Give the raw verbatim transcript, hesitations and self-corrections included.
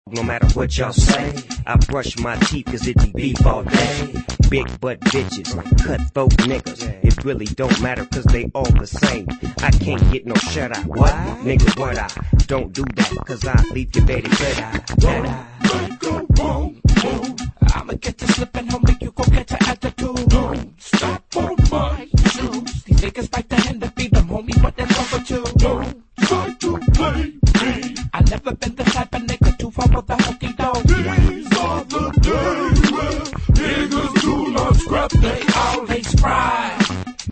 no matter what y'all say. I brush my teeth cause it be beef all day. Big butt bitches, cutthroat niggas. It really don't matter cause they all the same. I can't get no shut eye. What? Nigga, what I? Don't do that cause I leave your baby dead eye. Dead eye. Go boom, boom. I'ma get you slipping, homie, you gon' get your attitude. Don't stop on my shoes. These niggas bite the hand to feed them, homie, but that's over too. Don't try to play me. I never been the